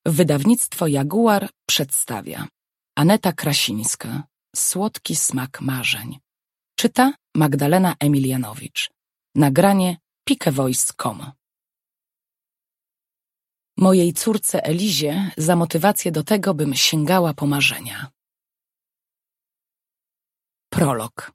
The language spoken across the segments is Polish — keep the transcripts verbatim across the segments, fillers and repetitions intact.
Wydawnictwo Jaguar przedstawia Aneta Krasińska. Słodki smak marzeń. Czyta Magdalena Emilianowicz. Nagranie pikevoice kropka com. Mojej córce Elizie za motywację do tego, bym sięgała po marzenia. Prolog.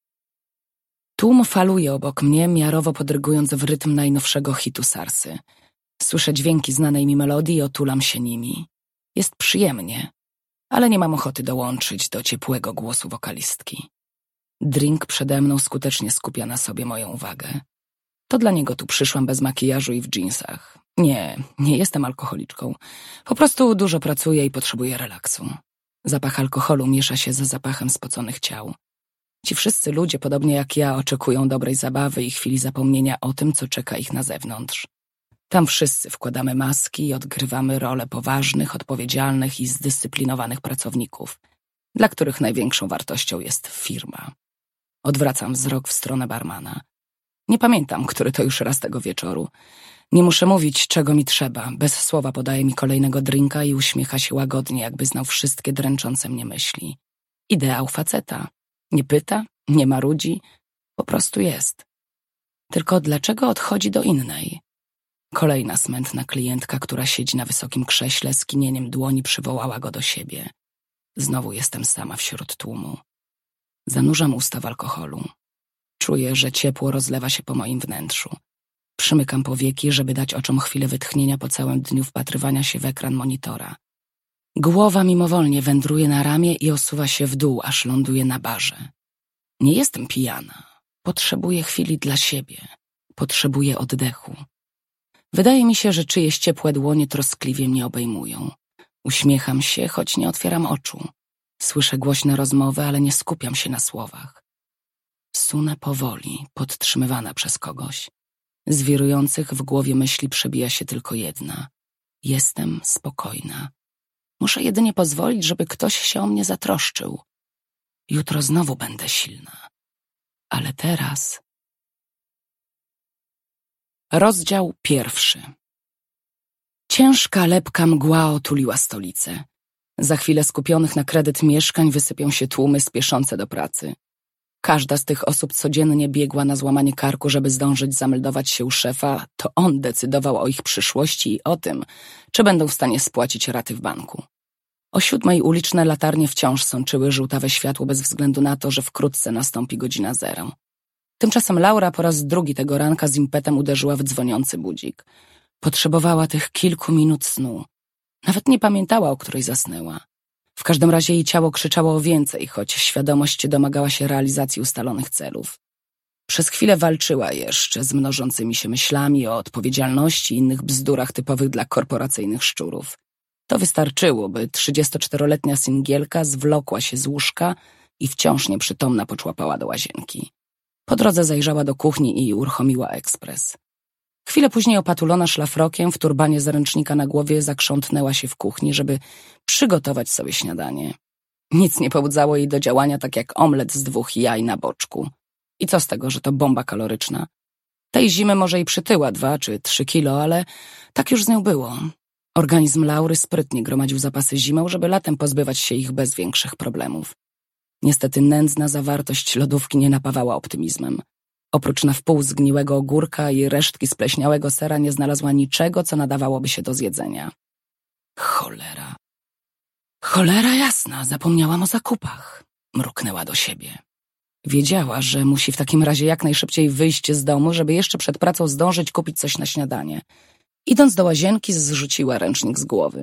Tłum faluje obok mnie, miarowo podrygując w rytm najnowszego hitu Sarsy. Słyszę dźwięki znanej mi melodii i otulam się nimi. Jest przyjemnie, ale nie mam ochoty dołączyć do ciepłego głosu wokalistki. Drink przede mną skutecznie skupia na sobie moją uwagę. To dla niego tu przyszłam bez makijażu i w dżinsach. Nie, nie jestem alkoholiczką. Po prostu dużo pracuję i potrzebuję relaksu. Zapach alkoholu miesza się ze zapachem spoconych ciał. Ci wszyscy ludzie, podobnie jak ja, oczekują dobrej zabawy i chwili zapomnienia o tym, co czeka ich na zewnątrz. Tam wszyscy wkładamy maski i odgrywamy role poważnych, odpowiedzialnych i zdyscyplinowanych pracowników, dla których największą wartością jest firma. Odwracam wzrok w stronę barmana. Nie pamiętam, który to już raz tego wieczoru. Nie muszę mówić, czego mi trzeba. Bez słowa podaje mi kolejnego drinka i uśmiecha się łagodnie, jakby znał wszystkie dręczące mnie myśli. Ideał faceta. Nie pyta, nie marudzi, po prostu jest. Tylko dlaczego odchodzi do innej? Kolejna smętna klientka, która siedzi na wysokim krześle, skinieniem dłoni przywołała go do siebie. Znowu jestem sama wśród tłumu. Zanurzam usta w alkoholu. Czuję, że ciepło rozlewa się po moim wnętrzu. Przymykam powieki, żeby dać oczom chwilę wytchnienia po całym dniu wpatrywania się w ekran monitora. Głowa mimowolnie wędruje na ramię i osuwa się w dół, aż ląduje na barze. Nie jestem pijana. Potrzebuję chwili dla siebie. Potrzebuję oddechu. Wydaje mi się, że czyjeś ciepłe dłonie troskliwie mnie obejmują. Uśmiecham się, choć nie otwieram oczu. Słyszę głośne rozmowy, ale nie skupiam się na słowach. Sunę powoli, podtrzymywana przez kogoś. Z wirujących w głowie myśli przebija się tylko jedna. Jestem spokojna. Muszę jedynie pozwolić, żeby ktoś się o mnie zatroszczył. Jutro znowu będę silna. Ale teraz... Rozdział pierwszy. Ciężka, lepka mgła otuliła stolicę. Za chwilę skupionych na kredyt mieszkań wysypią się tłumy spieszące do pracy. Każda z tych osób codziennie biegła na złamanie karku, żeby zdążyć zameldować się u szefa. To on decydował o ich przyszłości i o tym, czy będą w stanie spłacić raty w banku. O siódmej uliczne latarnie wciąż sączyły żółtawe światło bez względu na to, że wkrótce nastąpi godzina zero. Tymczasem Laura po raz drugi tego ranka z impetem uderzyła w dzwoniący budzik. Potrzebowała tych kilku minut snu. Nawet nie pamiętała, o której zasnęła. W każdym razie jej ciało krzyczało o więcej, choć świadomość domagała się realizacji ustalonych celów. Przez chwilę walczyła jeszcze z mnożącymi się myślami o odpowiedzialności i innych bzdurach typowych dla korporacyjnych szczurów. To wystarczyło, by trzydziestoczteroletnia singielka zwlokła się z łóżka i wciąż nieprzytomna poczłapała do łazienki. Po drodze zajrzała do kuchni i uruchomiła ekspres. Chwilę później opatulona szlafrokiem, w turbanie z ręcznika na głowie zakrzątnęła się w kuchni, żeby przygotować sobie śniadanie. Nic nie pobudzało jej do działania, tak jak omlet z dwóch jaj na boczku. I co z tego, że to bomba kaloryczna? Tej zimy może i przytyła dwa czy trzy kilo, ale tak już z nią było. Organizm Laury sprytnie gromadził zapasy zimą, żeby latem pozbywać się ich bez większych problemów. Niestety nędzna zawartość lodówki nie napawała optymizmem. Oprócz na wpół zgniłego ogórka i resztki spleśniałego sera nie znalazła niczego, co nadawałoby się do zjedzenia. Cholera. Cholera jasna, zapomniałam o zakupach. Mruknęła do siebie. Wiedziała, że musi w takim razie jak najszybciej wyjść z domu, żeby jeszcze przed pracą zdążyć kupić coś na śniadanie. Idąc do łazienki, zrzuciła ręcznik z głowy.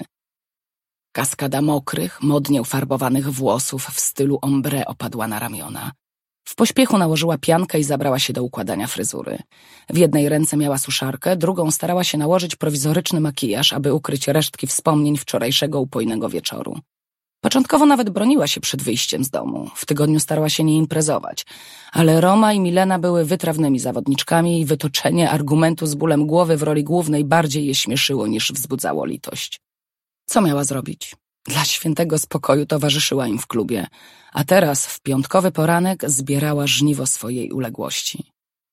Kaskada mokrych, modnie ufarbowanych włosów w stylu ombre opadła na ramiona. W pośpiechu nałożyła piankę i zabrała się do układania fryzury. W jednej ręce miała suszarkę, drugą starała się nałożyć prowizoryczny makijaż, aby ukryć resztki wspomnień wczorajszego upojnego wieczoru. Początkowo nawet broniła się przed wyjściem z domu. W tygodniu starała się nie imprezować. Ale Roma i Milena były wytrawnymi zawodniczkami i wytoczenie argumentu z bólem głowy w roli głównej bardziej je śmieszyło niż wzbudzało litość. Co miała zrobić? Dla świętego spokoju towarzyszyła im w klubie, a teraz w piątkowy poranek zbierała żniwo swojej uległości.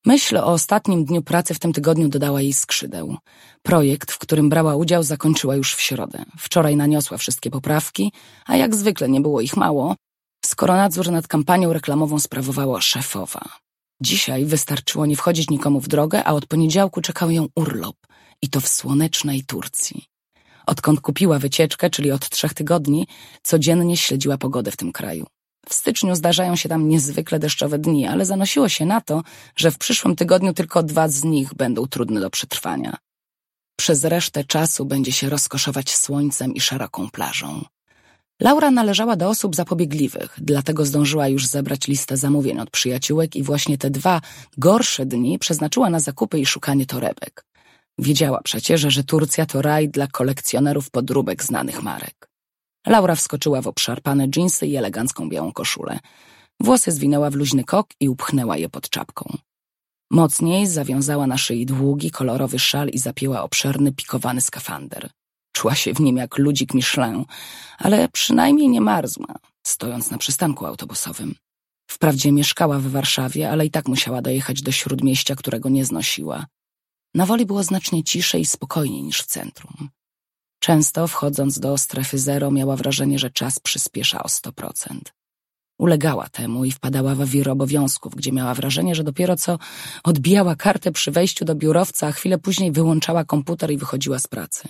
Myśl o ostatnim dniu pracy w tym tygodniu dodała jej skrzydeł. Projekt, w którym brała udział, zakończyła już w środę. Wczoraj naniosła wszystkie poprawki, a jak zwykle nie było ich mało, skoro nadzór nad kampanią reklamową sprawowała szefowa. Dzisiaj wystarczyło nie wchodzić nikomu w drogę, a od poniedziałku czekał ją urlop, i to w słonecznej Turcji. Odkąd kupiła wycieczkę, czyli od trzech tygodni, codziennie śledziła pogodę w tym kraju. W styczniu zdarzają się tam niezwykle deszczowe dni, ale zanosiło się na to, że w przyszłym tygodniu tylko dwa z nich będą trudne do przetrwania. Przez resztę czasu będzie się rozkoszować słońcem i szeroką plażą. Laura należała do osób zapobiegliwych, dlatego zdążyła już zebrać listę zamówień od przyjaciółek i właśnie te dwa gorsze dni przeznaczyła na zakupy i szukanie torebek. Wiedziała przecież, że Turcja to raj dla kolekcjonerów podróbek znanych marek. Laura wskoczyła w obszarpane dżinsy i elegancką białą koszulę. Włosy zwinęła w luźny kok i upchnęła je pod czapką. Mocniej zawiązała na szyi długi, kolorowy szal i zapięła obszerny, pikowany skafander. Czuła się w nim jak ludzik Michelin, ale przynajmniej nie marzła, stojąc na przystanku autobusowym. Wprawdzie mieszkała w Warszawie, ale i tak musiała dojechać do śródmieścia, którego nie znosiła. Na Woli było znacznie ciszej i spokojniej niż w centrum. Często, wchodząc do strefy zero, miała wrażenie, że czas przyspiesza o sto procent. Ulegała temu i wpadała w wir obowiązków, gdzie miała wrażenie, że dopiero co odbijała kartę przy wejściu do biurowca, a chwilę później wyłączała komputer i wychodziła z pracy.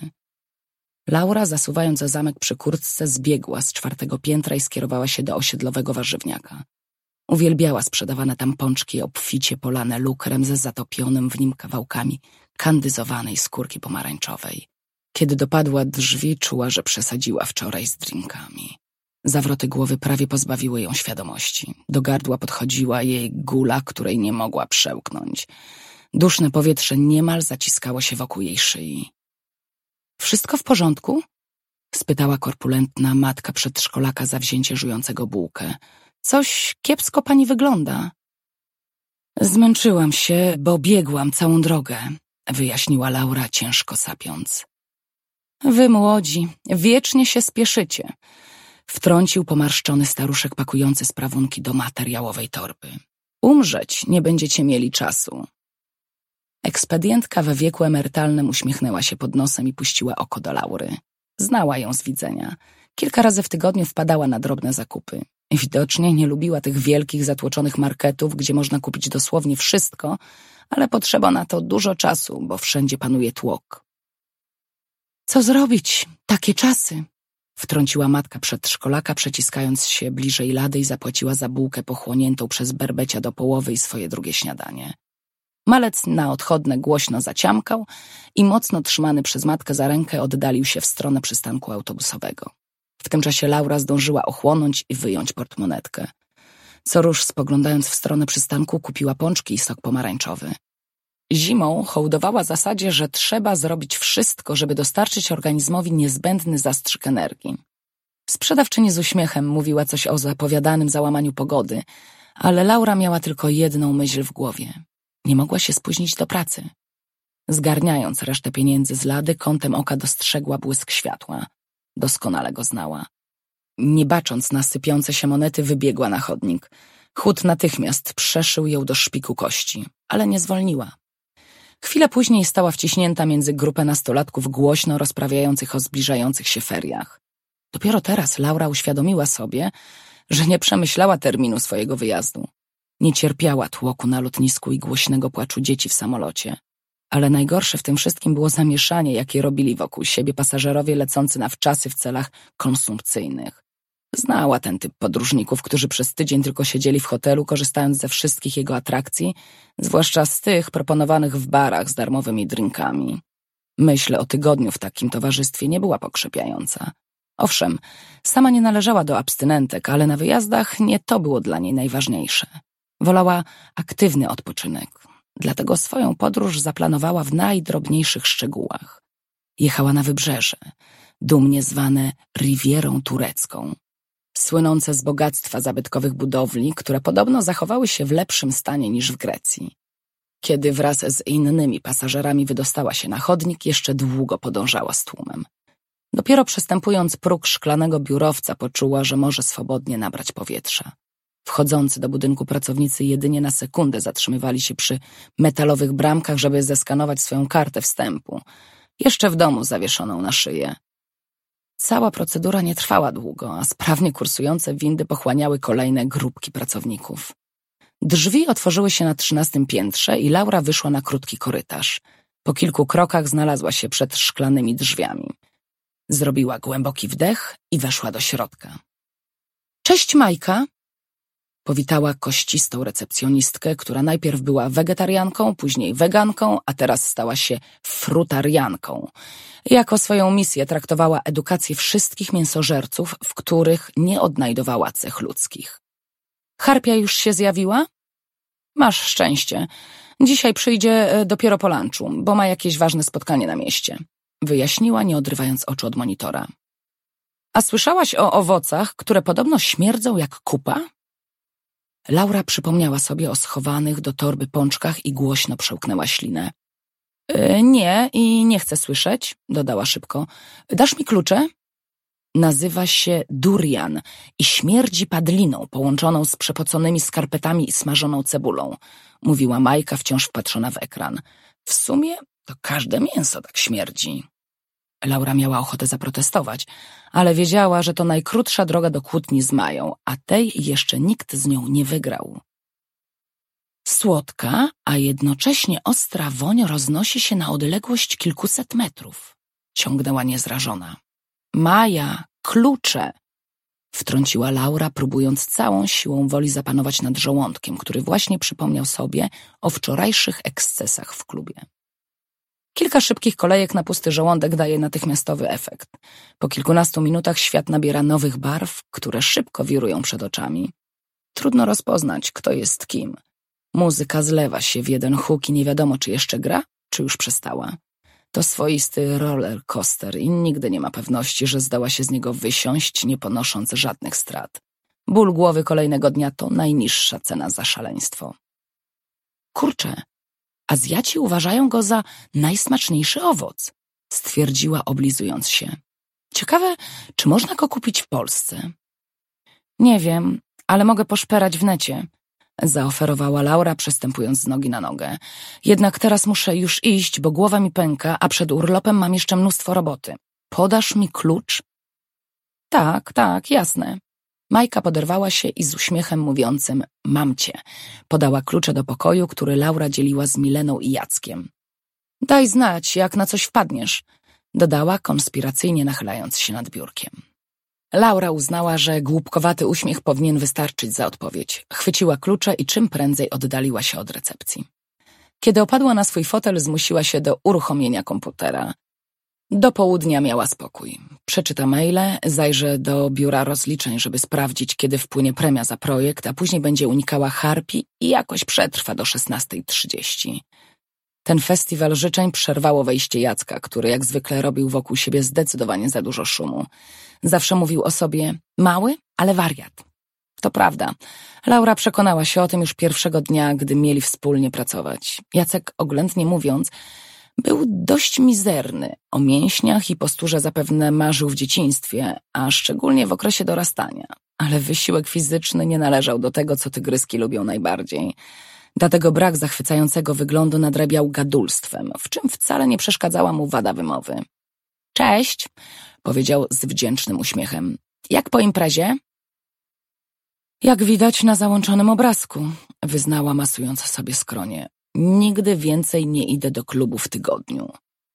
Laura, zasuwając za zamek przy kurtce, zbiegła z czwartego piętra i skierowała się do osiedlowego warzywniaka. Uwielbiała sprzedawane tam pączki obficie polane lukrem ze zatopionym w nim kawałkami kandyzowanej skórki pomarańczowej. Kiedy dopadła drzwi, czuła, że przesadziła wczoraj z drinkami. Zawroty głowy prawie pozbawiły ją świadomości. Do gardła podchodziła jej gula, której nie mogła przełknąć. Duszne powietrze niemal zaciskało się wokół jej szyi. Wszystko w porządku? Spytała korpulentna matka przedszkolaka zawzięcie żującego bułkę. Coś kiepsko pani wygląda. Zmęczyłam się, bo biegłam całą drogę, wyjaśniła Laura, ciężko sapiąc. Wy młodzi, wiecznie się spieszycie, wtrącił pomarszczony staruszek pakujący sprawunki do materiałowej torby. Umrzeć nie będziecie mieli czasu. Ekspedientka we wieku emerytalnym uśmiechnęła się pod nosem i puściła oko do Laury. Znała ją z widzenia. Kilka razy w tygodniu wpadała na drobne zakupy. Widocznie nie lubiła tych wielkich, zatłoczonych marketów, gdzie można kupić dosłownie wszystko, ale potrzeba na to dużo czasu, bo wszędzie panuje tłok. Co zrobić? Takie czasy! Wtrąciła matka przedszkolaka, przeciskając się bliżej lady i zapłaciła za bułkę pochłoniętą przez berbecia do połowy i swoje drugie śniadanie. Malec na odchodne głośno zaciamkał i mocno trzymany przez matkę za rękę oddalił się w stronę przystanku autobusowego. W tym czasie Laura zdążyła ochłonąć i wyjąć portmonetkę. Co rusz, spoglądając w stronę przystanku, kupiła pączki i sok pomarańczowy. Zimą hołdowała zasadzie, że trzeba zrobić wszystko, żeby dostarczyć organizmowi niezbędny zastrzyk energii. Sprzedawczyni z uśmiechem mówiła coś o zapowiadanym załamaniu pogody, ale Laura miała tylko jedną myśl w głowie. Nie mogła się spóźnić do pracy. Zgarniając resztę pieniędzy z lady, kątem oka dostrzegła błysk światła. Doskonale go znała. Nie bacząc na sypiące się monety, wybiegła na chodnik. Chłód natychmiast przeszył ją do szpiku kości, ale nie zwolniła. Chwilę później stała wciśnięta między grupę nastolatków głośno rozprawiających o zbliżających się feriach. Dopiero teraz Laura uświadomiła sobie, że nie przemyślała terminu swojego wyjazdu. Nie cierpiała tłoku na lotnisku i głośnego płaczu dzieci w samolocie. Ale najgorsze w tym wszystkim było zamieszanie, jakie robili wokół siebie pasażerowie lecący na wczasy w celach konsumpcyjnych. Znała ten typ podróżników, którzy przez tydzień tylko siedzieli w hotelu, korzystając ze wszystkich jego atrakcji, zwłaszcza z tych proponowanych w barach z darmowymi drinkami. Myśl o tygodniu w takim towarzystwie nie była pokrzepiająca. Owszem, sama nie należała do abstynentek, ale na wyjazdach nie to było dla niej najważniejsze. Wolała aktywny odpoczynek. Dlatego swoją podróż zaplanowała w najdrobniejszych szczegółach. Jechała na wybrzeże, dumnie zwane Rivierą Turecką, słynące z bogactwa zabytkowych budowli, które podobno zachowały się w lepszym stanie niż w Grecji. Kiedy wraz z innymi pasażerami wydostała się na chodnik, jeszcze długo podążała z tłumem. Dopiero przestępując próg szklanego biurowca, poczuła, że może swobodnie nabrać powietrza. Wchodzący do budynku pracownicy jedynie na sekundę zatrzymywali się przy metalowych bramkach, żeby zeskanować swoją kartę wstępu, jeszcze w domu zawieszoną na szyję. Cała procedura nie trwała długo, a sprawnie kursujące windy pochłaniały kolejne grupki pracowników. Drzwi otworzyły się na trzynastym piętrze i Laura wyszła na krótki korytarz. Po kilku krokach znalazła się przed szklanymi drzwiami. Zrobiła głęboki wdech i weszła do środka. Cześć, Majka! Powitała kościstą recepcjonistkę, która najpierw była wegetarianką, później weganką, a teraz stała się frutarianką. Jako swoją misję traktowała edukację wszystkich mięsożerców, w których nie odnajdowała cech ludzkich. Harpia już się zjawiła? Masz szczęście. Dzisiaj przyjdzie dopiero po lunchu, bo ma jakieś ważne spotkanie na mieście. Wyjaśniła, nie odrywając oczu od monitora. A słyszałaś o owocach, które podobno śmierdzą jak kupa? Laura przypomniała sobie o schowanych do torby pączkach i głośno przełknęła ślinę. Yy, nie i nie chcę słyszeć, dodała szybko. Dasz mi klucze? Nazywa się durian i śmierdzi padliną połączoną z przepoconymi skarpetami i smażoną cebulą, mówiła Majka wciąż wpatrzona w ekran. W sumie to każde mięso tak śmierdzi. Laura miała ochotę zaprotestować, ale wiedziała, że to najkrótsza droga do kłótni z Mają, a tej jeszcze nikt z nią nie wygrał. Słodka, a jednocześnie ostra woń roznosi się na odległość kilkuset metrów, ciągnęła niezrażona. Maja, klucze! Wtrąciła Laura, próbując całą siłą woli zapanować nad żołądkiem, który właśnie przypomniał sobie o wczorajszych ekscesach w klubie. Kilka szybkich kolejek na pusty żołądek daje natychmiastowy efekt. Po kilkunastu minutach świat nabiera nowych barw, które szybko wirują przed oczami. Trudno rozpoznać, kto jest kim. Muzyka zlewa się w jeden huk i nie wiadomo, czy jeszcze gra, czy już przestała. To swoisty roller coaster i nigdy nie ma pewności, że zdoła się z niego wysiąść, nie ponosząc żadnych strat. Ból głowy kolejnego dnia to najniższa cena za szaleństwo. Kurczę, Azjaci uważają go za najsmaczniejszy owoc, stwierdziła, oblizując się. Ciekawe, czy można go kupić w Polsce? Nie wiem, ale mogę poszperać w necie, zaoferowała Laura, przestępując z nogi na nogę. Jednak teraz muszę już iść, bo głowa mi pęka, a przed urlopem mam jeszcze mnóstwo roboty. Podasz mi klucz? Tak, tak, jasne. Majka poderwała się i z uśmiechem mówiącym „mam cię” podała klucze do pokoju, który Laura dzieliła z Mileną i Jackiem. Daj znać, jak na coś wpadniesz, dodała, konspiracyjnie nachylając się nad biurkiem. Laura uznała, że głupkowaty uśmiech powinien wystarczyć za odpowiedź. Chwyciła klucze i czym prędzej oddaliła się od recepcji. Kiedy opadła na swój fotel, zmusiła się do uruchomienia komputera. Do południa miała spokój. Przeczyta maile, zajrzy do biura rozliczeń, żeby sprawdzić, kiedy wpłynie premia za projekt, a później będzie unikała Harpi i jakoś przetrwa do szesnastej trzydzieści. Ten festiwal życzeń przerwało wejście Jacka, który jak zwykle robił wokół siebie zdecydowanie za dużo szumu. Zawsze mówił o sobie mały, ale wariat. To prawda. Laura przekonała się o tym już pierwszego dnia, gdy mieli wspólnie pracować. Jacek, oględnie mówiąc, był dość mizerny. O mięśniach i posturze zapewne marzył w dzieciństwie, a szczególnie w okresie dorastania. Ale wysiłek fizyczny nie należał do tego, co tygryski lubią najbardziej. Dlatego brak zachwycającego wyglądu nadrabiał gadulstwem, w czym wcale nie przeszkadzała mu wada wymowy. Cześć, powiedział z wdzięcznym uśmiechem. Jak po imprezie? Jak widać na załączonym obrazku, wyznała, masując sobie skronie. Nigdy więcej nie idę do klubu w tygodniu.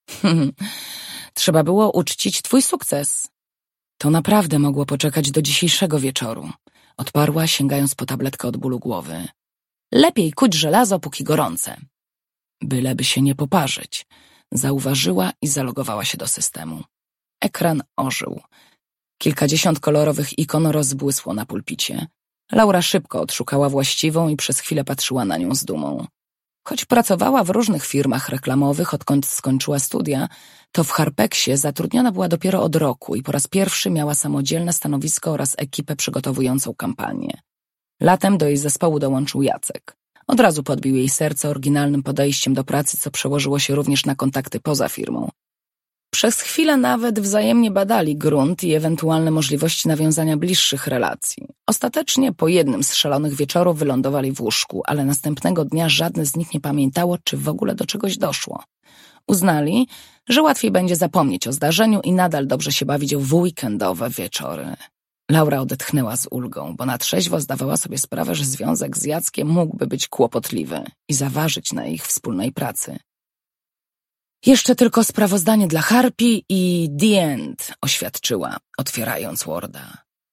Trzeba było uczcić twój sukces. To naprawdę mogło poczekać do dzisiejszego wieczoru, odparła, sięgając po tabletkę od bólu głowy. Lepiej kuć żelazo, póki gorące. Byleby się nie poparzyć, zauważyła i zalogowała się do systemu. Ekran ożył. Kilkadziesiąt kolorowych ikon rozbłysło na pulpicie. Laura szybko odszukała właściwą i przez chwilę patrzyła na nią z dumą. Choć pracowała w różnych firmach reklamowych, odkąd skończyła studia, to w Harpeksie zatrudniona była dopiero od roku i po raz pierwszy miała samodzielne stanowisko oraz ekipę przygotowującą kampanię. Latem do jej zespołu dołączył Jacek. Od razu podbił jej serce oryginalnym podejściem do pracy, co przełożyło się również na kontakty poza firmą. Przez chwilę nawet wzajemnie badali grunt i ewentualne możliwości nawiązania bliższych relacji. Ostatecznie po jednym z szalonych wieczorów wylądowali w łóżku, ale następnego dnia żadne z nich nie pamiętało, czy w ogóle do czegoś doszło. Uznali, że łatwiej będzie zapomnieć o zdarzeniu i nadal dobrze się bawić w weekendowe wieczory. Laura odetchnęła z ulgą, bo na trzeźwo zdawała sobie sprawę, że związek z Jackiem mógłby być kłopotliwy i zaważyć na ich wspólnej pracy. Jeszcze tylko sprawozdanie dla Harpy i the end, oświadczyła, otwierając Worda.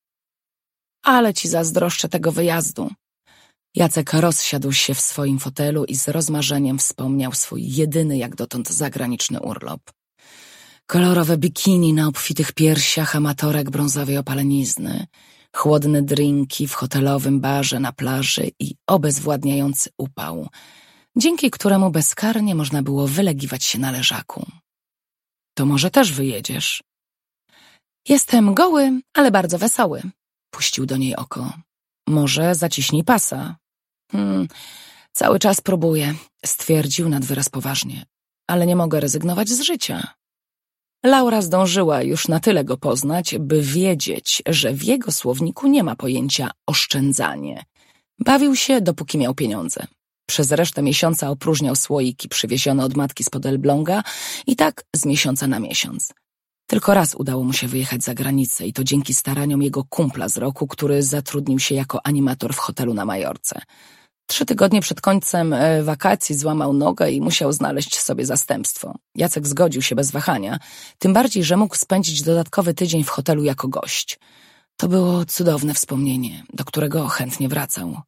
Ale ci zazdroszczę tego wyjazdu. Jacek rozsiadł się w swoim fotelu i z rozmarzeniem wspomniał swój jedyny jak dotąd zagraniczny urlop. Kolorowe bikini na obfitych piersiach amatorek brązowej opalenizny, chłodne drinki w hotelowym barze na plaży i obezwładniający upał, dzięki któremu bezkarnie można było wylegiwać się na leżaku. To może też wyjedziesz? Jestem goły, ale bardzo wesoły, puścił do niej oko. Może zaciśnij pasa. Hmm, cały czas próbuję, stwierdził nad wyraz poważnie, ale nie mogę rezygnować z życia. Laura zdążyła już na tyle go poznać, by wiedzieć, że w jego słowniku nie ma pojęcia oszczędzanie. Bawił się, dopóki miał pieniądze. Przez resztę miesiąca opróżniał słoiki przywiezione od matki spod Elbląga i tak z miesiąca na miesiąc. Tylko raz udało mu się wyjechać za granicę i to dzięki staraniom jego kumpla z roku, który zatrudnił się jako animator w hotelu na Majorce. Trzy tygodnie przed końcem wakacji złamał nogę i musiał znaleźć sobie zastępstwo. Jacek zgodził się bez wahania, tym bardziej, że mógł spędzić dodatkowy tydzień w hotelu jako gość. To było cudowne wspomnienie, do którego chętnie wracał.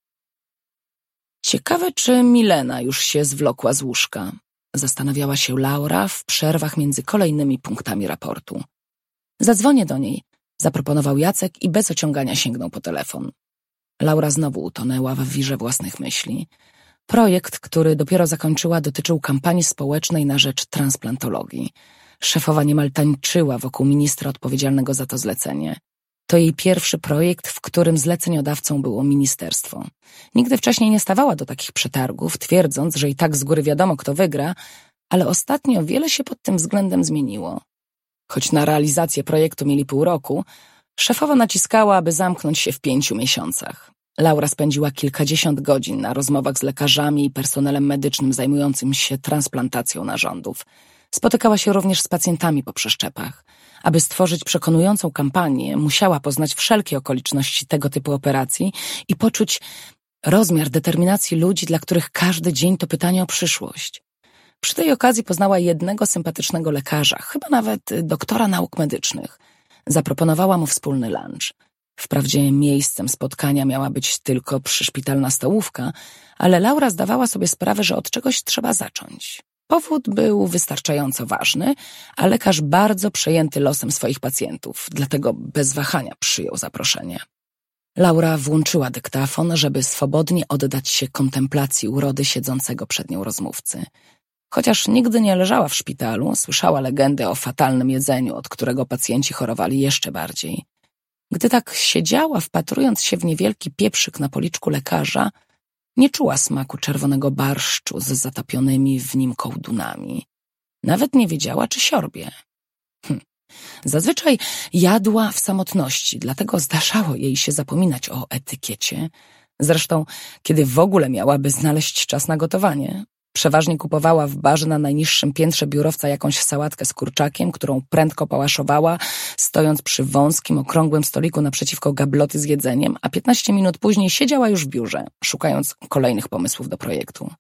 Ciekawe, czy Milena już się zwlokła z łóżka. Zastanawiała się Laura w przerwach między kolejnymi punktami raportu. Zadzwonię do niej, zaproponował Jacek i bez ociągania sięgnął po telefon. Laura znowu utonęła w wirze własnych myśli. Projekt, który dopiero zakończyła, dotyczył kampanii społecznej na rzecz transplantologii. Szefowa niemal tańczyła wokół ministra odpowiedzialnego za to zlecenie. To jej pierwszy projekt, w którym zleceniodawcą było ministerstwo. Nigdy wcześniej nie stawała do takich przetargów, twierdząc, że i tak z góry wiadomo, kto wygra, ale ostatnio wiele się pod tym względem zmieniło. Choć na realizację projektu mieli pół roku, szefowa naciskała, aby zamknąć się w pięciu miesiącach. Laura spędziła kilkadziesiąt godzin na rozmowach z lekarzami i personelem medycznym zajmującym się transplantacją narządów. Spotykała się również z pacjentami po przeszczepach. Aby stworzyć przekonującą kampanię, musiała poznać wszelkie okoliczności tego typu operacji i poczuć rozmiar determinacji ludzi, dla których każdy dzień to pytanie o przyszłość. Przy tej okazji poznała jednego sympatycznego lekarza, chyba nawet doktora nauk medycznych. Zaproponowała mu wspólny lunch. Wprawdzie miejscem spotkania miała być tylko przyszpitalna stołówka, ale Laura zdawała sobie sprawę, że od czegoś trzeba zacząć. Powód był wystarczająco ważny, a lekarz bardzo przejęty losem swoich pacjentów, dlatego bez wahania przyjął zaproszenie. Laura włączyła dyktafon, żeby swobodnie oddać się kontemplacji urody siedzącego przed nią rozmówcy. Chociaż nigdy nie leżała w szpitalu, słyszała legendy o fatalnym jedzeniu, od którego pacjenci chorowali jeszcze bardziej. Gdy tak siedziała, wpatrując się w niewielki pieprzyk na policzku lekarza, nie czuła smaku czerwonego barszczu z zatopionymi w nim kołdunami. Nawet nie wiedziała, czy siorbie. Hm. Zazwyczaj jadła w samotności, dlatego zdarzało jej się zapominać o etykiecie. Zresztą, kiedy w ogóle miałaby znaleźć czas na gotowanie? Przeważnie kupowała w barze na najniższym piętrze biurowca jakąś sałatkę z kurczakiem, którą prędko pałaszowała, stojąc przy wąskim, okrągłym stoliku naprzeciwko gabloty z jedzeniem, a piętnaście minut później siedziała już w biurze, szukając kolejnych pomysłów do projektu.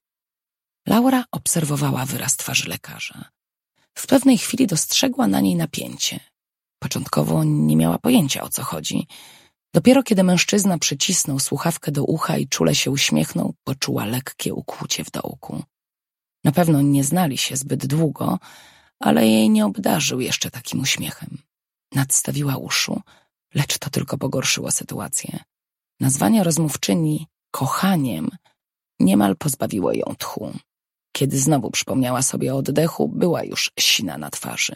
Laura obserwowała wyraz twarzy lekarza. W pewnej chwili dostrzegła na niej napięcie. Początkowo nie miała pojęcia, o co chodzi. Dopiero kiedy mężczyzna przycisnął słuchawkę do ucha i czule się uśmiechnął, poczuła lekkie ukłucie w dołku. Na pewno nie znali się zbyt długo, ale jej nie obdarzył jeszcze takim uśmiechem. Nadstawiła uszu, lecz to tylko pogorszyło sytuację. Nazwanie rozmówczyni kochaniem niemal pozbawiło ją tchu. Kiedy znowu przypomniała sobie o oddechu, była już sina na twarzy.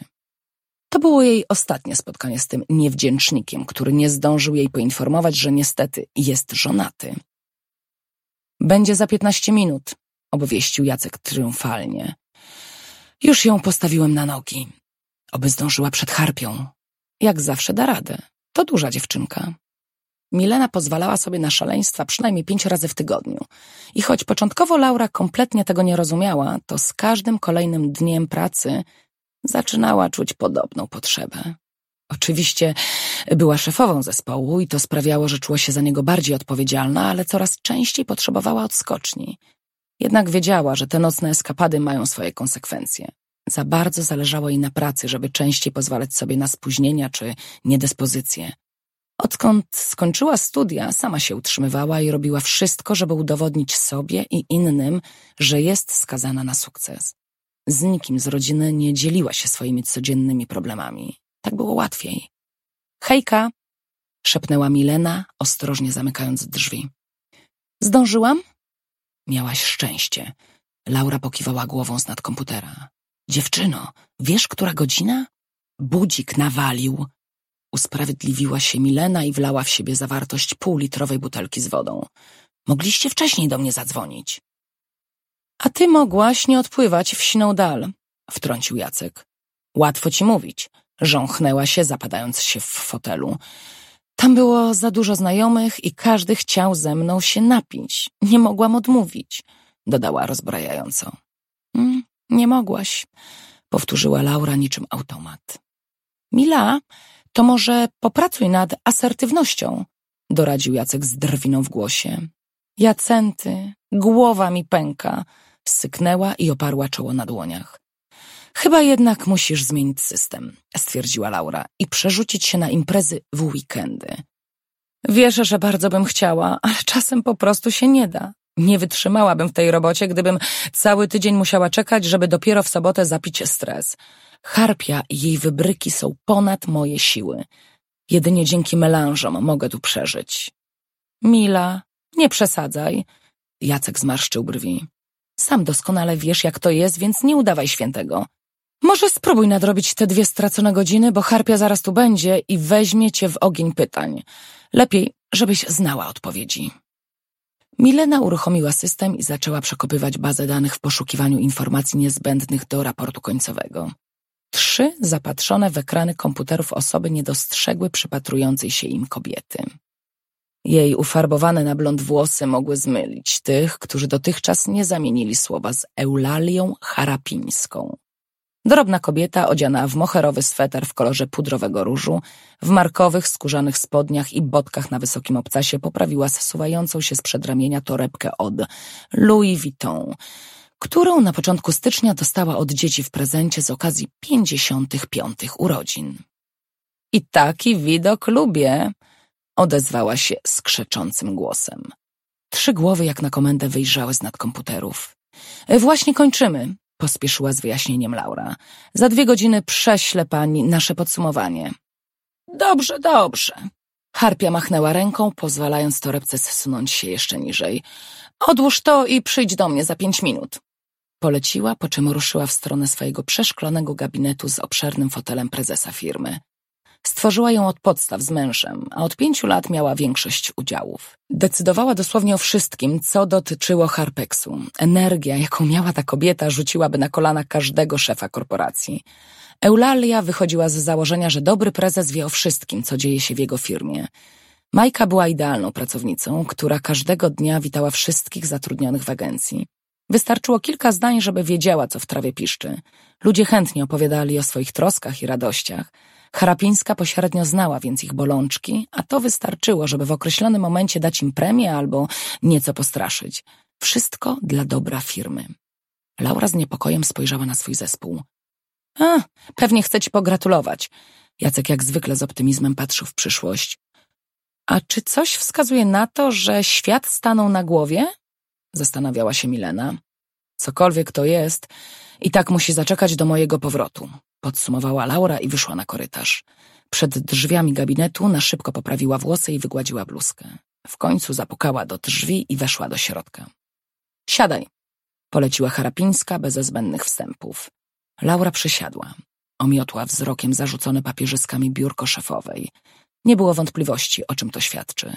To było jej ostatnie spotkanie z tym niewdzięcznikiem, który nie zdążył jej poinformować, że niestety jest żonaty. Będzie za piętnaście minut, obwieścił Jacek triumfalnie. Już ją postawiłem na nogi. Oby zdążyła przed Harpią. Jak zawsze da radę. To duża dziewczynka. Milena pozwalała sobie na szaleństwa przynajmniej pięć razy w tygodniu. I choć początkowo Laura kompletnie tego nie rozumiała, to z każdym kolejnym dniem pracy zaczynała czuć podobną potrzebę. Oczywiście była szefową zespołu i to sprawiało, że czuła się za niego bardziej odpowiedzialna, ale coraz częściej potrzebowała odskoczni. Jednak wiedziała, że te nocne eskapady mają swoje konsekwencje. Za bardzo zależało jej na pracy, żeby częściej pozwalać sobie na spóźnienia czy niedyspozycje. Odkąd skończyła studia, sama się utrzymywała i robiła wszystko, żeby udowodnić sobie i innym, że jest skazana na sukces. Z nikim z rodziny nie dzieliła się swoimi codziennymi problemami. Tak było łatwiej. Hejka! Szepnęła Milena, ostrożnie zamykając drzwi. Zdążyłam? Miałaś szczęście. Laura pokiwała głową z nad komputera. Dziewczyno, wiesz, która godzina? Budzik nawalił. Usprawiedliwiła się Milena i wlała w siebie zawartość półlitrowej butelki z wodą. Mogliście wcześniej do mnie zadzwonić. A ty mogłaś nie odpływać w siną dal, wtrącił Jacek. Łatwo ci mówić. Rząchnęła się, zapadając się w fotelu. Tam było za dużo znajomych i każdy chciał ze mną się napić. Nie mogłam odmówić, dodała rozbrajająco. Mm, nie mogłaś, powtórzyła Laura niczym automat. Mila, to może popracuj nad asertywnością, doradził Jacek z drwiną w głosie. Jacenty, głowa mi pęka, syknęła i oparła czoło na dłoniach. Chyba jednak musisz zmienić system, stwierdziła Laura, i przerzucić się na imprezy w weekendy. Wierzę, że bardzo bym chciała, ale czasem po prostu się nie da. Nie wytrzymałabym w tej robocie, gdybym cały tydzień musiała czekać, żeby dopiero w sobotę zapić stres. Harpia i jej wybryki są ponad moje siły. Jedynie dzięki melanżom mogę tu przeżyć. Mila, nie przesadzaj. Jacek zmarszczył brwi. Sam doskonale wiesz, jak to jest, więc nie udawaj świętego. Może spróbuj nadrobić te dwie stracone godziny, bo Harpia zaraz tu będzie i weźmie cię w ogień pytań. Lepiej, żebyś znała odpowiedzi. Milena uruchomiła system i zaczęła przekopywać bazę danych w poszukiwaniu informacji niezbędnych do raportu końcowego. Trzy zapatrzone w ekrany komputerów osoby nie dostrzegły przypatrującej się im kobiety. Jej ufarbowane na blond włosy mogły zmylić tych, którzy dotychczas nie zamienili słowa z Eulalią Harapińską. Drobna kobieta odziana w moherowy sweter w kolorze pudrowego różu, w markowych, skórzanych spodniach i botkach na wysokim obcasie poprawiła zsuwającą się z przedramienia torebkę od Louis Vuitton, którą na początku stycznia dostała od dzieci w prezencie z okazji pięćdziesiątych piątych urodzin. I taki widok lubię, odezwała się skrzeczącym głosem. Trzy głowy jak na komendę wyjrzały z nad komputerów. Właśnie kończymy, pospieszyła z wyjaśnieniem Laura. Za dwie godziny prześlę pani nasze podsumowanie. Dobrze, dobrze. Harpia machnęła ręką, pozwalając torebce zsunąć się jeszcze niżej. Odłóż to i przyjdź do mnie za pięć minut. Poleciła, po czym ruszyła w stronę swojego przeszklonego gabinetu z obszernym fotelem prezesa firmy. Stworzyła ją od podstaw z mężem, a od pięciu lat miała większość udziałów. Decydowała dosłownie o wszystkim, co dotyczyło Harpeksu. Energia, jaką miała ta kobieta, rzuciłaby na kolana każdego szefa korporacji. Eulalia wychodziła z założenia, że dobry prezes wie o wszystkim, co dzieje się w jego firmie. Majka była idealną pracownicą, która każdego dnia witała wszystkich zatrudnionych w agencji. Wystarczyło kilka zdań, żeby wiedziała, co w trawie piszczy. Ludzie chętnie opowiadali o swoich troskach i radościach. Harapińska pośrednio znała więc ich bolączki, a to wystarczyło, żeby w określonym momencie dać im premię albo nieco postraszyć. Wszystko dla dobra firmy. Laura z niepokojem spojrzała na swój zespół. A, pewnie chce ci pogratulować. Jacek jak zwykle z optymizmem patrzył w przyszłość. A czy coś wskazuje na to, że świat stanął na głowie? Zastanawiała się Milena. Cokolwiek to jest, i tak musi zaczekać do mojego powrotu, podsumowała Laura i wyszła na korytarz. Przed drzwiami gabinetu na szybko poprawiła włosy i wygładziła bluzkę. W końcu zapukała do drzwi i weszła do środka. Siadaj, poleciła Harapińska bez zbędnych wstępów. Laura przysiadła. Omiotła wzrokiem zarzucone papierzyskami biurko szefowej. Nie było wątpliwości, o czym to świadczy.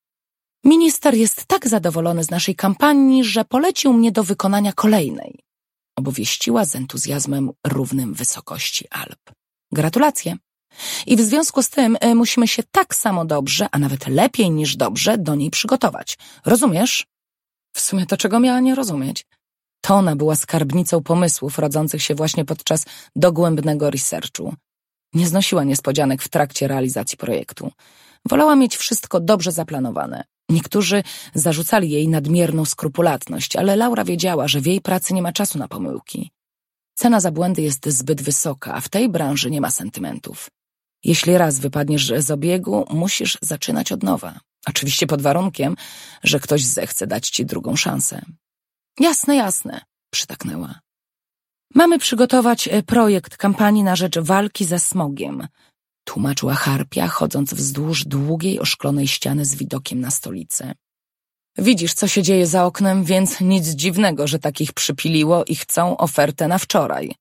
Minister jest tak zadowolony z naszej kampanii, że polecił mnie do wykonania kolejnej, obwieściła z entuzjazmem równym wysokości Alp. Gratulacje. I w związku z tym y, musimy się tak samo dobrze, a nawet lepiej niż dobrze do niej przygotować. Rozumiesz? W sumie to czego miała nie rozumieć? To ona była skarbnicą pomysłów rodzących się właśnie podczas dogłębnego researchu. Nie znosiła niespodzianek w trakcie realizacji projektu. Wolała mieć wszystko dobrze zaplanowane. Niektórzy zarzucali jej nadmierną skrupulatność, ale Laura wiedziała, że w jej pracy nie ma czasu na pomyłki. Cena za błędy jest zbyt wysoka, a w tej branży nie ma sentymentów. Jeśli raz wypadniesz z obiegu, musisz zaczynać od nowa. Oczywiście pod warunkiem, że ktoś zechce dać ci drugą szansę. Jasne, jasne, przytaknęła. Mamy przygotować projekt kampanii na rzecz walki ze smogiem, tłumaczyła Harpia, chodząc wzdłuż długiej, oszklonej ściany z widokiem na stolicę. Widzisz, co się dzieje za oknem, więc nic dziwnego, że takich przypiliło i chcą ofertę na wczoraj.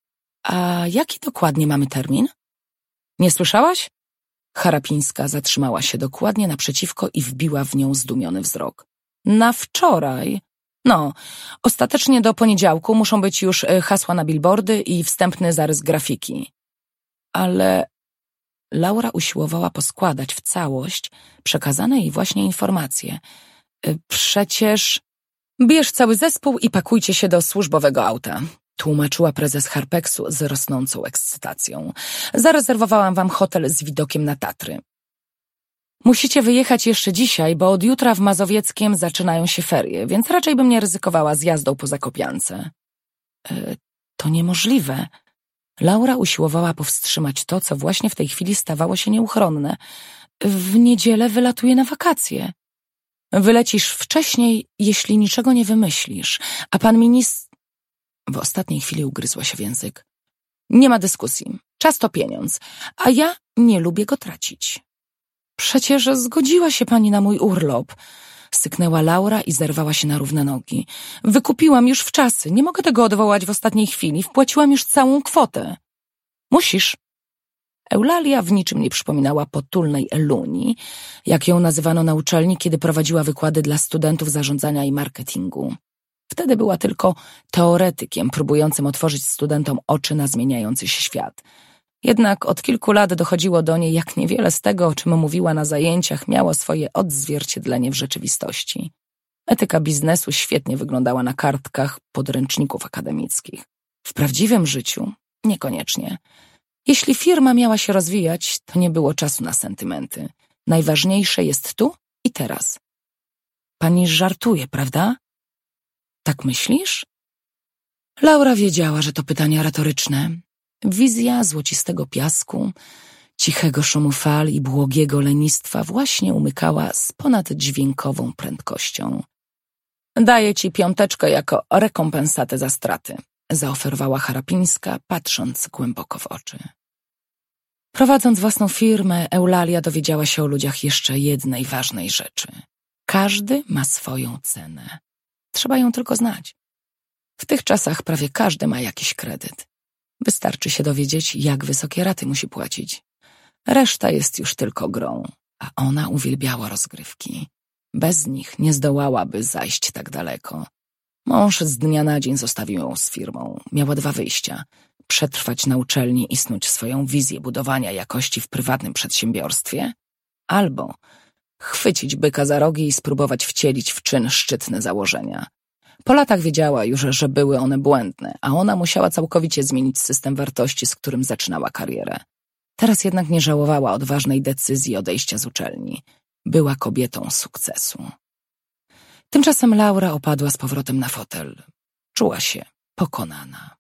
A jaki dokładnie mamy termin? Nie słyszałaś? Harapińska zatrzymała się dokładnie naprzeciwko i wbiła w nią zdumiony wzrok. Na wczoraj? No, ostatecznie do poniedziałku muszą być już hasła na billboardy i wstępny zarys grafiki. Ale Laura usiłowała poskładać w całość przekazane jej właśnie informacje. Przecież... Bierz cały zespół i pakujcie się do służbowego auta, tłumaczyła prezes Harpeksu z rosnącą ekscytacją. Zarezerwowałam wam hotel z widokiem na Tatry. Musicie wyjechać jeszcze dzisiaj, bo od jutra w Mazowieckiem zaczynają się ferie, więc raczej bym nie ryzykowała z jazdą po Zakopiance. E, to niemożliwe. Laura usiłowała powstrzymać to, co właśnie w tej chwili stawało się nieuchronne. W niedzielę wylatuję na wakacje. Wylecisz wcześniej, jeśli niczego nie wymyślisz, a pan ministr... W ostatniej chwili ugryzła się w język. Nie ma dyskusji. Czas to pieniądz, a ja nie lubię go tracić. Przecież zgodziła się pani na mój urlop. Syknęła Laura i zerwała się na równe nogi. Wykupiłam już wczasy, nie mogę tego odwołać w ostatniej chwili. Wpłaciłam już całą kwotę. Musisz. Eulalia w niczym nie przypominała potulnej Eluni, jak ją nazywano na uczelni, kiedy prowadziła wykłady dla studentów zarządzania i marketingu. Wtedy była tylko teoretykiem, próbującym otworzyć studentom oczy na zmieniający się świat. Jednak od kilku lat dochodziło do niej, jak niewiele z tego, o czym mówiła na zajęciach, miało swoje odzwierciedlenie w rzeczywistości. Etyka biznesu świetnie wyglądała na kartkach podręczników akademickich. W prawdziwym życiu niekoniecznie. Jeśli firma miała się rozwijać, to nie było czasu na sentymenty. Najważniejsze jest tu i teraz. Pani żartuje, prawda? Tak myślisz? Laura wiedziała, że to pytania retoryczne. Wizja złocistego piasku, cichego szumu fal i błogiego lenistwa właśnie umykała z ponaddźwiękową prędkością. Daję ci piąteczkę jako rekompensatę za straty, zaoferowała Harapińska, patrząc głęboko w oczy. Prowadząc własną firmę, Eulalia dowiedziała się o ludziach jeszcze jednej ważnej rzeczy. Każdy ma swoją cenę. Trzeba ją tylko znać. W tych czasach prawie każdy ma jakiś kredyt. Wystarczy się dowiedzieć, jak wysokie raty musi płacić. Reszta jest już tylko grą, a ona uwielbiała rozgrywki. Bez nich nie zdołałaby zajść tak daleko. Mąż z dnia na dzień zostawił ją z firmą. Miała dwa wyjścia. Przetrwać na uczelni i snuć swoją wizję budowania jakości w prywatnym przedsiębiorstwie, albo chwycić byka za rogi i spróbować wcielić w czyn szczytne założenia. Po latach wiedziała już, że były one błędne, a ona musiała całkowicie zmienić system wartości, z którym zaczynała karierę. Teraz jednak nie żałowała odważnej decyzji odejścia z uczelni. Była kobietą sukcesu. Tymczasem Laura opadła z powrotem na fotel. Czuła się pokonana.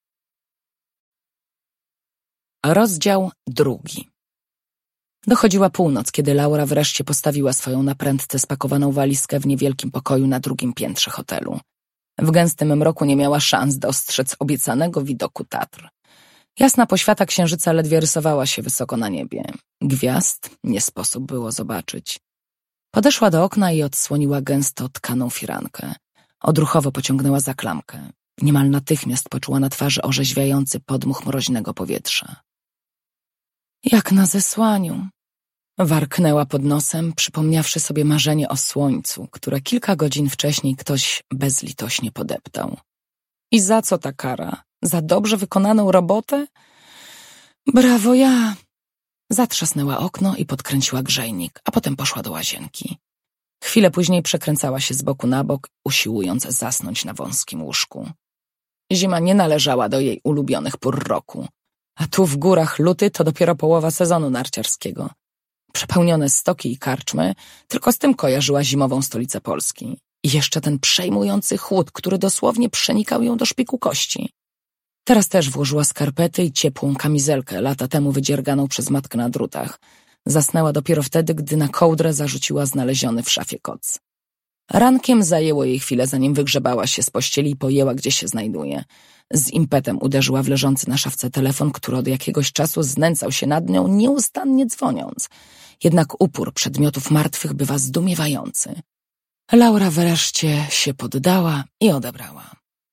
Rozdział drugi. Dochodziła północ, kiedy Laura wreszcie postawiła swoją na prędce spakowaną walizkę w niewielkim pokoju na drugim piętrze hotelu. W gęstym mroku nie miała szans dostrzec obiecanego widoku Tatr. Jasna poświata księżyca ledwie rysowała się wysoko na niebie. Gwiazd nie sposób było zobaczyć. Podeszła do okna i odsłoniła gęsto tkaną firankę. Odruchowo pociągnęła za klamkę. Niemal natychmiast poczuła na twarzy orzeźwiający podmuch mroźnego powietrza. Jak na zesłaniu. Warknęła pod nosem, przypomniawszy sobie marzenie o słońcu, które kilka godzin wcześniej ktoś bezlitośnie podeptał. I za co ta kara? Za dobrze wykonaną robotę? Brawo ja! Zatrzasnęła okno i podkręciła grzejnik, a potem poszła do łazienki. Chwilę później przekręcała się z boku na bok, usiłując zasnąć na wąskim łóżku. Zima nie należała do jej ulubionych pór roku, a tu w górach luty to dopiero połowa sezonu narciarskiego. Przepełnione stoki i karczmy, tylko z tym kojarzyła zimową stolicę Polski. I jeszcze ten przejmujący chłód, który dosłownie przenikał ją do szpiku kości. Teraz też włożyła skarpety i ciepłą kamizelkę, lata temu wydzierganą przez matkę na drutach. Zasnęła dopiero wtedy, gdy na kołdrę zarzuciła znaleziony w szafie koc. Rankiem zajęło jej chwilę, zanim wygrzebała się z pościeli i pojęła, gdzie się znajduje. Z impetem uderzyła w leżący na szafce telefon, który od jakiegoś czasu znęcał się nad nią, nieustannie dzwoniąc. Jednak upór przedmiotów martwych bywa zdumiewający. Laura wreszcie się poddała i odebrała.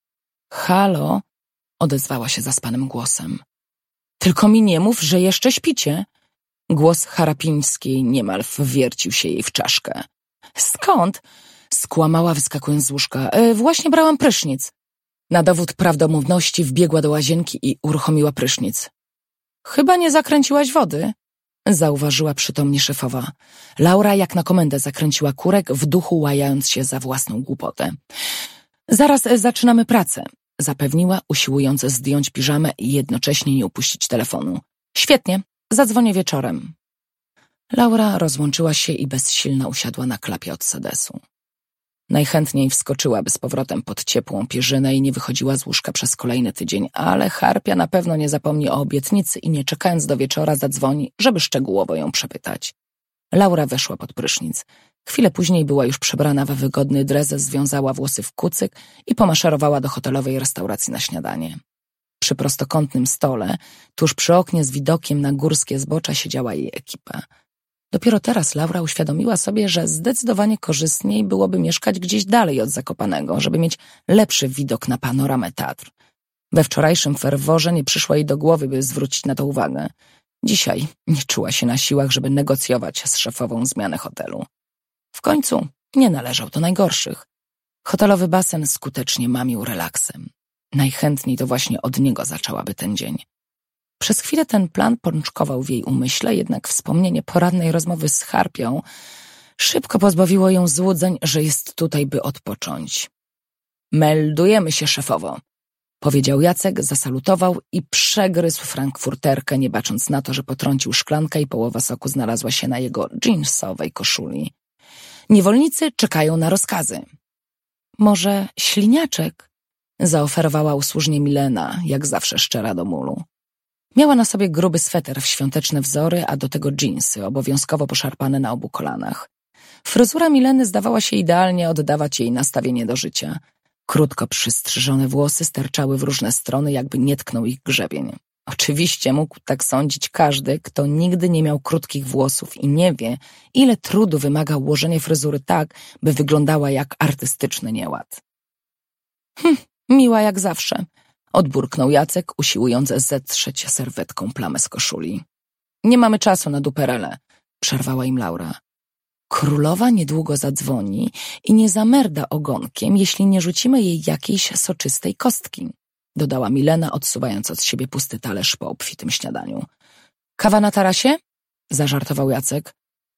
Halo? Odezwała się zaspanym głosem. Tylko mi nie mów, że jeszcze śpicie. Głos Harapińskiej niemal wwiercił się jej w czaszkę. Skąd? Skłamała, wyskakując z łóżka. E, właśnie brałam prysznic. Na dowód prawdomówności wbiegła do łazienki i uruchomiła prysznic. Chyba nie zakręciłaś wody? Zauważyła przytomnie szefowa. Laura jak na komendę zakręciła kurek, w duchu łajając się za własną głupotę. Zaraz zaczynamy pracę, zapewniła, usiłując zdjąć piżamę i jednocześnie nie upuścić telefonu. Świetnie, zadzwonię wieczorem. Laura rozłączyła się i bezsilna usiadła na klapie od sedesu. Najchętniej wskoczyłaby z powrotem pod ciepłą pierzynę i nie wychodziła z łóżka przez kolejny tydzień, ale Harpia na pewno nie zapomni o obietnicy i nie czekając do wieczora zadzwoni, żeby szczegółowo ją przepytać. Laura weszła pod prysznic. Chwilę później była już przebrana we wygodny dres, związała włosy w kucyk i pomaszerowała do hotelowej restauracji na śniadanie. Przy prostokątnym stole, tuż przy oknie z widokiem na górskie zbocza siedziała jej ekipa. Dopiero teraz Laura uświadomiła sobie, że zdecydowanie korzystniej byłoby mieszkać gdzieś dalej od Zakopanego, żeby mieć lepszy widok na panoramę Tatr. We wczorajszym ferworze nie przyszło jej do głowy, by zwrócić na to uwagę. Dzisiaj nie czuła się na siłach, żeby negocjować z szefową zmianę hotelu. W końcu nie należał do najgorszych. Hotelowy basen skutecznie mamił relaksem. Najchętniej to właśnie od niego zaczęłaby ten dzień. Przez chwilę ten plan pączkował w jej umyśle, jednak wspomnienie porannej rozmowy z Harpią szybko pozbawiło ją złudzeń, że jest tutaj, by odpocząć. Meldujemy się, szefowo, powiedział Jacek, zasalutował i przegryzł frankfurterkę, nie bacząc na to, że potrącił szklankę i połowa soku znalazła się na jego dżinsowej koszuli. Niewolnicy czekają na rozkazy. Może śliniaczek? Zaoferowała usłużnie Milena, jak zawsze szczera do mulu. Miała na sobie gruby sweter w świąteczne wzory, a do tego dżinsy, obowiązkowo poszarpane na obu kolanach. Fryzura Mileny zdawała się idealnie oddawać jej nastawienie do życia. Krótko przystrzyżone włosy sterczały w różne strony, jakby nie tknął ich grzebień. Oczywiście mógł tak sądzić każdy, kto nigdy nie miał krótkich włosów i nie wie, ile trudu wymaga ułożenie fryzury tak, by wyglądała jak artystyczny nieład. Hm, miła jak zawsze, odburknął Jacek, usiłując zetrzeć serwetką plamę z koszuli. Nie mamy czasu na duperele, przerwała im Laura. Królowa niedługo zadzwoni i nie zamerda ogonkiem, jeśli nie rzucimy jej jakiejś soczystej kostki, dodała Milena, odsuwając od siebie pusty talerz po obfitym śniadaniu. Kawa na tarasie? Zażartował Jacek.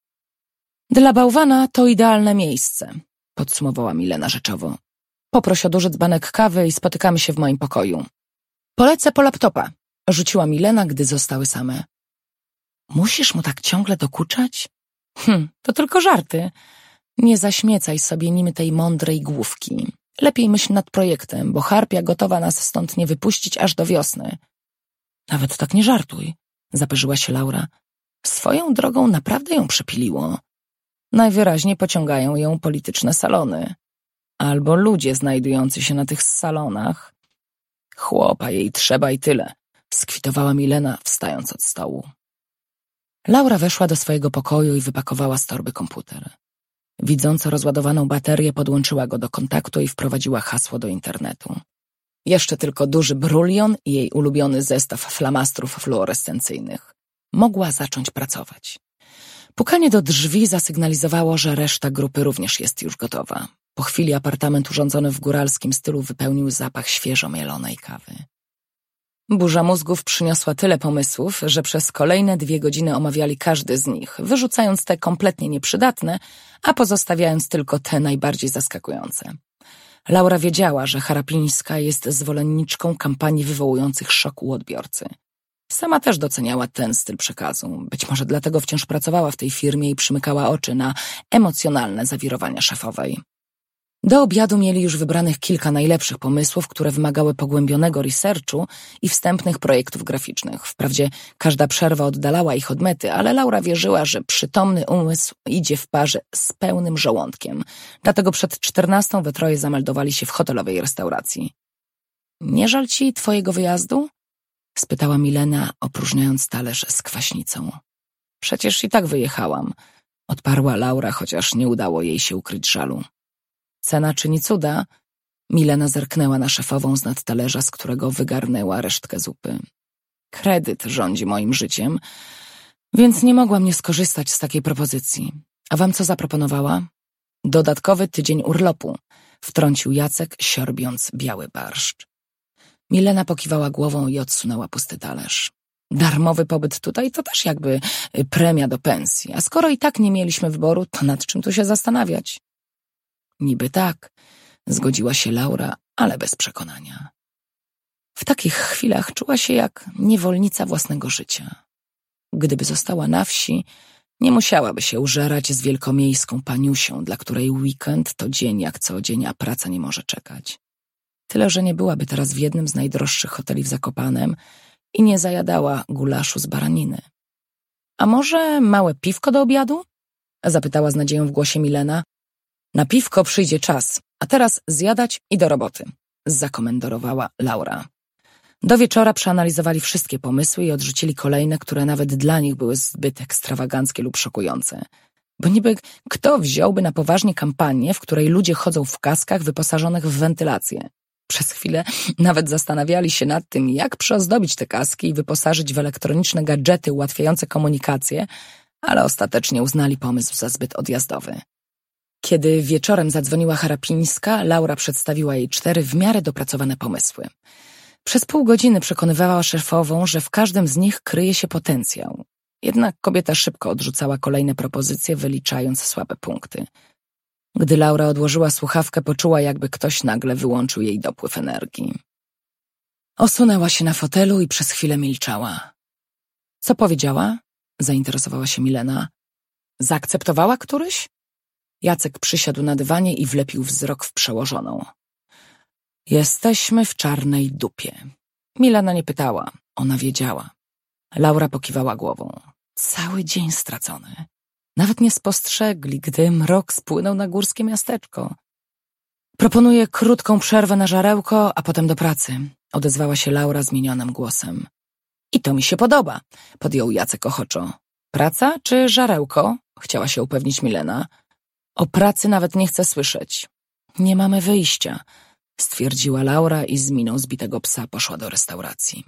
Dla bałwana to idealne miejsce, podsumowała Milena rzeczowo. Poproś o duży dzbanek kawy i spotykamy się w moim pokoju. Polecę po laptopa, rzuciła Milena, gdy zostały same. Musisz mu tak ciągle dokuczać? Hm, to tylko żarty. Nie zaśmiecaj sobie nim tej mądrej główki. Lepiej myśl nad projektem, bo Harpia gotowa nas stąd nie wypuścić aż do wiosny. Nawet tak nie żartuj, zapyrzyła się Laura. Swoją drogą naprawdę ją przepiliło. Najwyraźniej pociągają ją polityczne salony. Albo ludzie znajdujący się na tych salonach. Chłopa jej trzeba i tyle, skwitowała Milena, wstając od stołu. Laura weszła do swojego pokoju i wypakowała z torby komputer. Widząc rozładowaną baterię, podłączyła go do kontaktu i wprowadziła hasło do internetu. Jeszcze tylko duży brulion i jej ulubiony zestaw flamastrów fluorescencyjnych. Mogła zacząć pracować. Pukanie do drzwi zasygnalizowało, że reszta grupy również jest już gotowa. Po chwili apartament urządzony w góralskim stylu wypełnił zapach świeżo mielonej kawy. Burza mózgów przyniosła tyle pomysłów, że przez kolejne dwie godziny omawiali każdy z nich, wyrzucając te kompletnie nieprzydatne, a pozostawiając tylko te najbardziej zaskakujące. Laura wiedziała, że Charapińska jest zwolenniczką kampanii wywołujących szok u odbiorcy. Sama też doceniała ten styl przekazu. Być może dlatego wciąż pracowała w tej firmie i przymykała oczy na emocjonalne zawirowania szefowej. Do obiadu mieli już wybranych kilka najlepszych pomysłów, które wymagały pogłębionego researchu i wstępnych projektów graficznych. Wprawdzie każda przerwa oddalała ich od mety, ale Laura wierzyła, że przytomny umysł idzie w parze z pełnym żołądkiem. Dlatego przed czternastą we troje zameldowali się w hotelowej restauracji. Nie żal ci twojego wyjazdu? Spytała Milena, opróżniając talerz z kwaśnicą. Przecież i tak wyjechałam, odparła Laura, chociaż nie udało jej się ukryć żalu. Cena czyni cuda. Milena zerknęła na szefową z nad talerza, z którego wygarnęła resztkę zupy. Kredyt rządzi moim życiem, więc nie mogłam nie skorzystać z takiej propozycji. A wam co zaproponowała? Dodatkowy tydzień urlopu, wtrącił Jacek, siorbiąc biały barszcz. Milena pokiwała głową i odsunęła pusty talerz. Darmowy pobyt tutaj to też jakby premia do pensji, a skoro i tak nie mieliśmy wyboru, to nad czym tu się zastanawiać? Niby tak, zgodziła się Laura, ale bez przekonania. W takich chwilach czuła się jak niewolnica własnego życia. Gdyby została na wsi, nie musiałaby się użerać z wielkomiejską paniusią, dla której weekend to dzień jak co dzień, a praca nie może czekać. Tyle, że nie byłaby teraz w jednym z najdroższych hoteli w Zakopanem i nie zajadała gulaszu z baraniny. A może małe piwko do obiadu? Zapytała z nadzieją w głosie Milena. Na piwko przyjdzie czas, a teraz zjadać i do roboty, zakomendorowała Laura. Do wieczora przeanalizowali wszystkie pomysły i odrzucili kolejne, które nawet dla nich były zbyt ekstrawaganckie lub szokujące. Bo niby kto wziąłby na poważnie kampanię, w której ludzie chodzą w kaskach wyposażonych w wentylację? Przez chwilę nawet zastanawiali się nad tym, jak przyozdobić te kaski i wyposażyć w elektroniczne gadżety ułatwiające komunikację, ale ostatecznie uznali pomysł za zbyt odjazdowy. Kiedy wieczorem zadzwoniła Charapińska, Laura przedstawiła jej cztery w miarę dopracowane pomysły. Przez pół godziny przekonywała szefową, że w każdym z nich kryje się potencjał. Jednak kobieta szybko odrzucała kolejne propozycje, wyliczając słabe punkty. Gdy Laura odłożyła słuchawkę, poczuła, jakby ktoś nagle wyłączył jej dopływ energii. Osunęła się na fotelu i przez chwilę milczała. Co powiedziała? Zainteresowała się Milena. Zaakceptowała któryś? Jacek przysiadł na dywanie i wlepił wzrok w przełożoną. Jesteśmy w czarnej dupie. Milena nie pytała, ona wiedziała. Laura pokiwała głową. Cały dzień stracony. Nawet nie spostrzegli, gdy mrok spłynął na górskie miasteczko. Proponuję krótką przerwę na żarełko, a potem do pracy, odezwała się Laura zmienionym głosem. I to mi się podoba, podjął Jacek ochoczo. Praca czy żarełko? Chciała się upewnić Milena. O pracy nawet nie chcę słyszeć. Nie mamy wyjścia, stwierdziła Laura i z miną zbitego psa poszła do restauracji.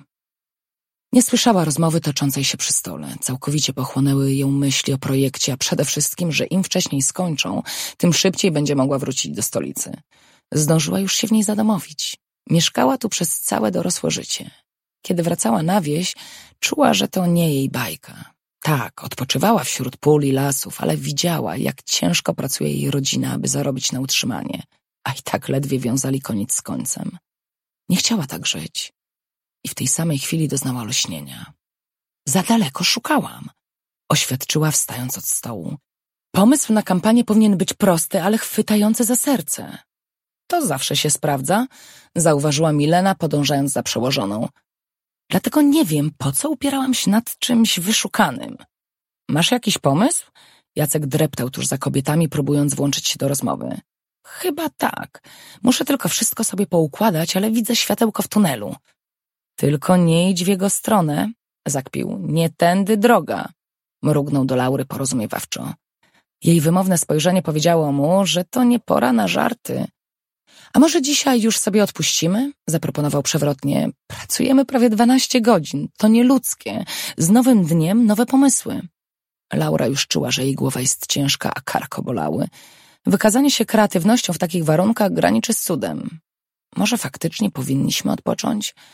Nie słyszała rozmowy toczącej się przy stole. Całkowicie pochłonęły ją myśli o projekcie, a przede wszystkim, że im wcześniej skończą, tym szybciej będzie mogła wrócić do stolicy. Zdążyła już się w niej zadomowić. Mieszkała tu przez całe dorosłe życie. Kiedy wracała na wieś, czuła, że to nie jej bajka. Tak, odpoczywała wśród pól i lasów, ale widziała, jak ciężko pracuje jej rodzina, aby zarobić na utrzymanie, a i tak ledwie wiązali koniec z końcem. Nie chciała tak żyć. I w tej samej chwili doznała olśnienia. Za daleko szukałam, oświadczyła, wstając od stołu. Pomysł na kampanię powinien być prosty, ale chwytający za serce. To zawsze się sprawdza, zauważyła Milena, podążając za przełożoną. Dlatego nie wiem, po co upierałam się nad czymś wyszukanym. Masz jakiś pomysł? Jacek dreptał tuż za kobietami, próbując włączyć się do rozmowy. Chyba tak. Muszę tylko wszystko sobie poukładać, ale widzę światełko w tunelu. Tylko nie idź w jego stronę, zakpił. Nie tędy droga, mrugnął do Laury porozumiewawczo. Jej wymowne spojrzenie powiedziało mu, że to nie pora na żarty. A może dzisiaj już sobie odpuścimy? Zaproponował przewrotnie. Pracujemy prawie dwanaście godzin. To nieludzkie. Z nowym dniem nowe pomysły. Laura już czuła, że jej głowa jest ciężka, a kark bolały. Wykazanie się kreatywnością w takich warunkach graniczy z cudem. Może faktycznie powinniśmy odpocząć?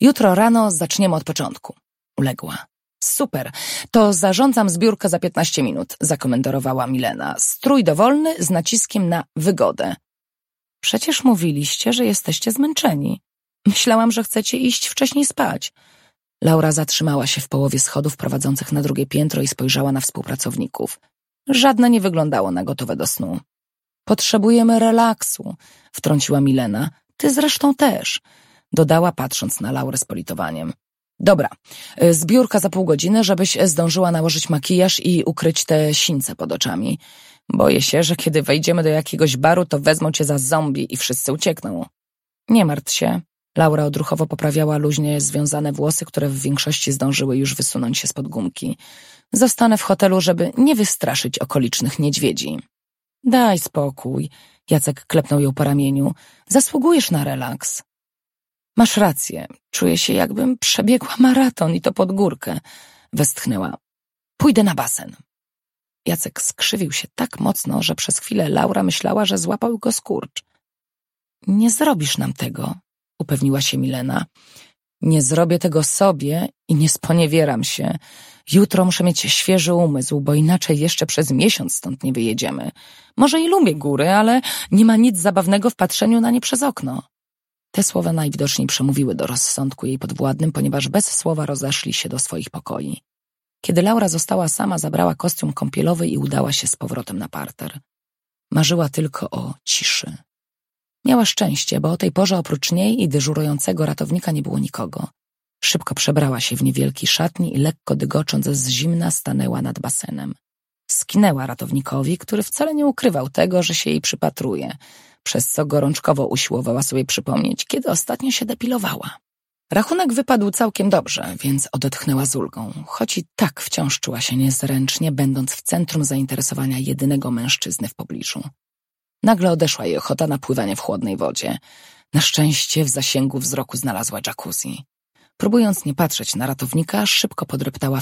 Jutro rano zaczniemy od początku. Uległa. Super, to zarządzam zbiórkę za piętnaście minut, zakomentarowała Milena. Strój dowolny z naciskiem na wygodę. Przecież mówiliście, że jesteście zmęczeni. Myślałam, że chcecie iść wcześniej spać. Laura zatrzymała się w połowie schodów prowadzących na drugie piętro i spojrzała na współpracowników. Żadne nie wyglądało na gotowe do snu. Potrzebujemy relaksu, wtrąciła Milena. Ty zresztą też, dodała patrząc na Laurę z politowaniem. Dobra, zbiórka za pół godziny, żebyś zdążyła nałożyć makijaż i ukryć te sińce pod oczami. Boję się, że kiedy wejdziemy do jakiegoś baru, to wezmą cię za zombie i wszyscy uciekną. Nie martw się. Laura odruchowo poprawiała luźnie związane włosy, które w większości zdążyły już wysunąć się spod gumki. Zostanę w hotelu, żeby nie wystraszyć okolicznych niedźwiedzi. Daj spokój. Jacek klepnął ją po ramieniu. Zasługujesz na relaks. Masz rację. Czuję się, jakbym przebiegła maraton i to pod górkę. Westchnęła. Pójdę na basen. Jacek skrzywił się tak mocno, że przez chwilę Laura myślała, że złapał go skurcz. Nie zrobisz nam tego, upewniła się Milena. Nie zrobię tego sobie i nie sponiewieram się. Jutro muszę mieć świeży umysł, bo inaczej jeszcze przez miesiąc stąd nie wyjedziemy. Może i lubię góry, ale nie ma nic zabawnego w patrzeniu na nie przez okno. Te słowa najwidoczniej przemówiły do rozsądku jej podwładnym, ponieważ bez słowa rozeszli się do swoich pokoi. Kiedy Laura została sama, zabrała kostium kąpielowy i udała się z powrotem na parter. Marzyła tylko o ciszy. Miała szczęście, bo o tej porze oprócz niej i dyżurującego ratownika nie było nikogo. Szybko przebrała się w niewielki szatni i lekko dygocząc z zimna stanęła nad basenem. Skinęła ratownikowi, który wcale nie ukrywał tego, że się jej przypatruje, przez co gorączkowo usiłowała sobie przypomnieć, kiedy ostatnio się depilowała. Rachunek wypadł całkiem dobrze, więc odetchnęła z ulgą, choć i tak wciąż czuła się niezręcznie, będąc w centrum zainteresowania jedynego mężczyzny w pobliżu. Nagle odeszła jej ochota na pływanie w chłodnej wodzie. Na szczęście w zasięgu wzroku znalazła jacuzzi. Próbując nie patrzeć na ratownika, szybko podreptała